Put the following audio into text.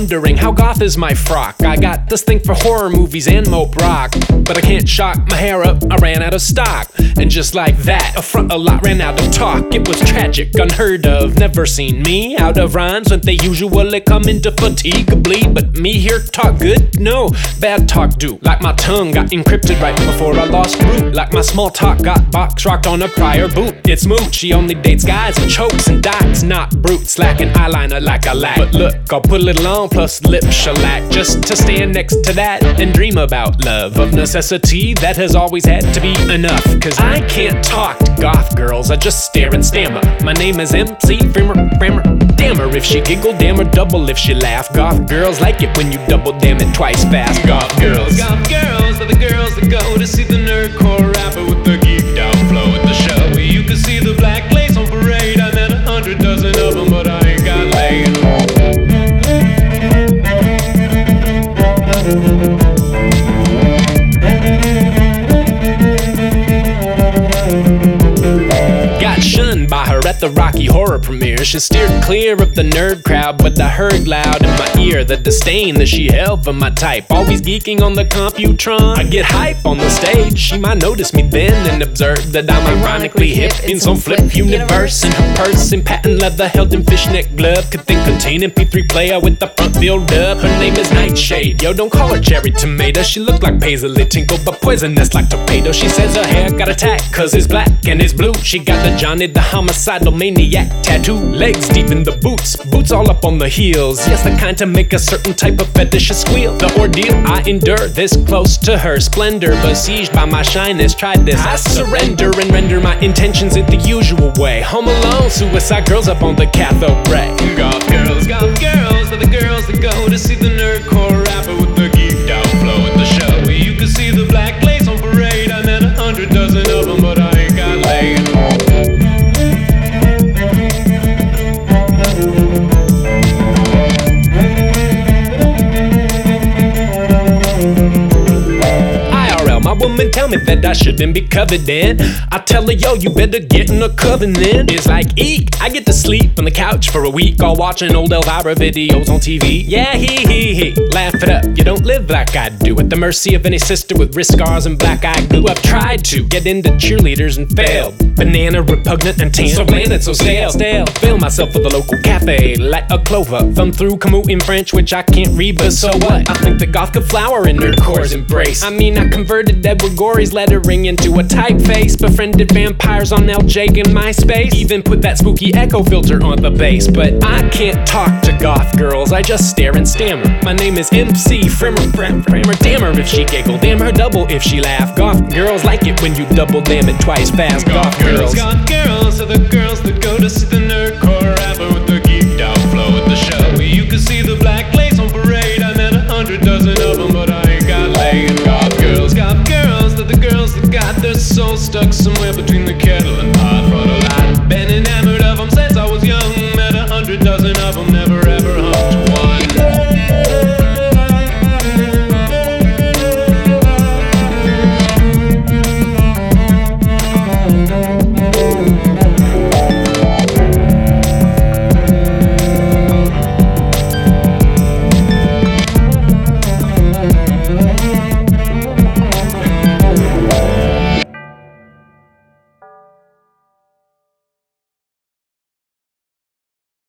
wondering how goth is my frock. I got this thing for horror movies and mope rock, but I can't shock my hair up, I ran out of stock. And just like that, a front a lot ran out of talk. It was tragic, unheard of, never seen me out of rhymes when they usually come into fatigue bleed. But me here talk good? No, bad talk do. Like my tongue got encrypted right before I lost root. Like my small talk got box rocked on a prior boot. It's moot, she only dates guys and chokes and dots, not brutes. Lacking eyeliner like I lack. But look, I'll put a little on plus lip shellac, just to stand next to that and dream about love. Of necessity, that has always had to be enough. Cause I can't talk to goth girls, I just stare and stammer. My name is MC Framer. Damn her if she giggle, damn her double if she laugh. Goth girls like it when you double damn it twice fast. Goth girls are the girls that go to see the nerdcore rapper with the geeked out flow at the show. You can see the black lace on parade. I met 100 dozen of them, but I ain't got laid. By her at the Rocky Horror premiere, she steered clear of the nerd crowd, but I heard loud in my ear the disdain that she held for my type. Always geeking on the Computron, I get hype on the stage. She might notice me then and observe that I'm ironically hip in some flip universe. In her purse, in patent leather, held in fishnet glove, could think contain MP3 player with the front filled up. Her name is Nightshade, yo, don't call her cherry tomato. She look like Paisley Tinkle, but poisonous like torpedo. She says her hair got attacked, cause it's black and it's blue. She got the Johnny the homicidal maniac tattoo. Legs deep in the boots all up on the heels. Yes, the kind to make a certain type of fetish squeal. The ordeal I endure, this close to her splendor, besieged by my shyness, tried this. I surrender and render my intentions in the usual way. Home alone, suicide girls up on the cathode ray. Goth girls are the girls that go to see the nerdcore rapper with the geeked out flow at the show. You can see the black lace on parade. I met 100 dozen of them, but I ain't got laid. My woman tell me that I shouldn't be coveting. I tell her, yo, you better get in a covenant. It's like, eek, I get to sleep on the couch for a week, all watching old Elvira videos on TV. Yeah, he, laugh it up. You don't live like I do, at the mercy of any sister with wrist scars and black eye glue. I've tried to get into cheerleaders and failed. Banana repugnant and tan, so bland and so stale. Fail myself for the local cafe, like a clover. Thumb through Camus in French, which I can't read, but so what? I think the goth could flower in nerdcore's embrace. I mean, I converted Edward Gorey's lettering into a typeface, befriended vampires on LJ and MySpace, even put that spooky echo filter on the bass. But I can't talk to goth girls, I just stare and stammer. My name is MC Framer. Damn her if she giggle, damn her double if she laugh. Goth girls like it when you double damn it twice fast. Goth girls are the girls that go to see the nerdcore rapper with the geeked out flow at the show. You can see the black lace on parade. I met 100 dozen of them, but I ain't got laid. Goth girls are the girls that got their soul stuck somewhere between the kettle and